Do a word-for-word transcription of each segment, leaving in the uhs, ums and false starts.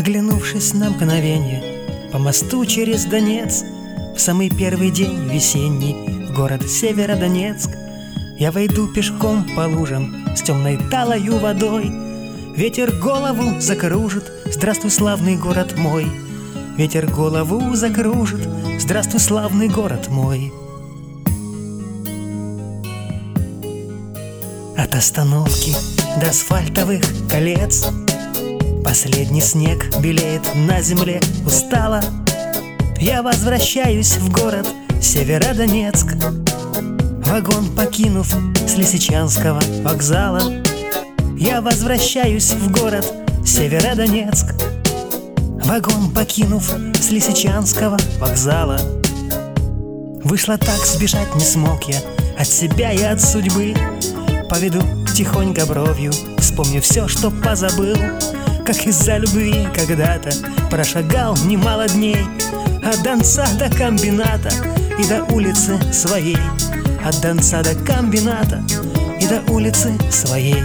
Оглянувшись на мгновенье по мосту через Донец, в самый первый день весенний в город Северодонецк я войду пешком по лужам с темной талою водой. Ветер голову закружит, здравствуй, славный город мой. Ветер голову закружит, здравствуй, славный город мой. От остановки до асфальтовых колец последний снег белеет на земле устало. Я возвращаюсь в город Северодонецк, вагон покинув с Лисичанского вокзала. Я возвращаюсь в город Северодонецк, вагон покинув с Лисичанского вокзала. Вышло так, сбежать не смог я от себя и от судьбы. Поведу тихонько бровью, вспомню все, что позабыл. Как из-за любви когда-то прошагал немало дней от Донца до комбината и до улицы своей. От Донца до комбината и до улицы своей.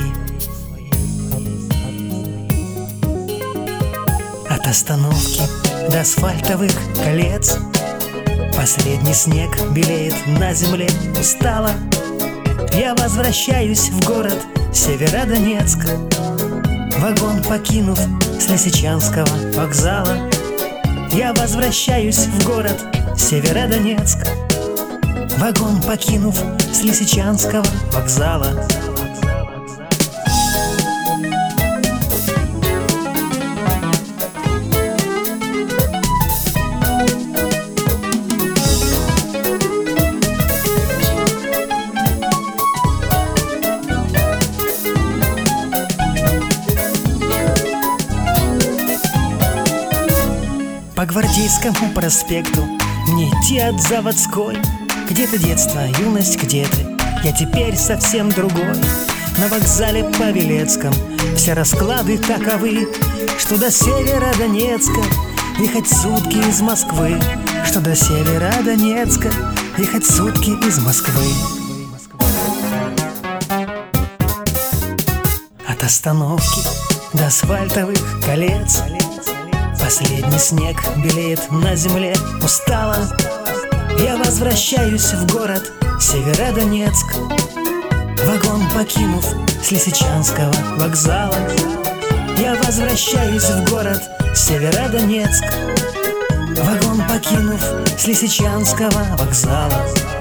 От остановки до асфальтовых колец последний снег белеет на земле устало. Я возвращаюсь в город Северодонецк, вагон покинув с Лисичанского вокзала. Я возвращаюсь в город Северодонецк, вагон покинув с Лисичанского вокзала. По Гвардейскому проспекту мне идти от Заводской. Где-то детство, юность, где ты? Я теперь совсем другой. На вокзале Павелецком все расклады таковы, что до Северодонецка ехать сутки из Москвы, что до Северодонецка ехать сутки из Москвы. От остановки до асфальтовых колец последний снег белеет на земле устало. Я возвращаюсь в город Северодонецк, вагон покинув с Лисичанского вокзала. Я возвращаюсь в город Северодонецк, вагон покинув с Лисичанского вокзала.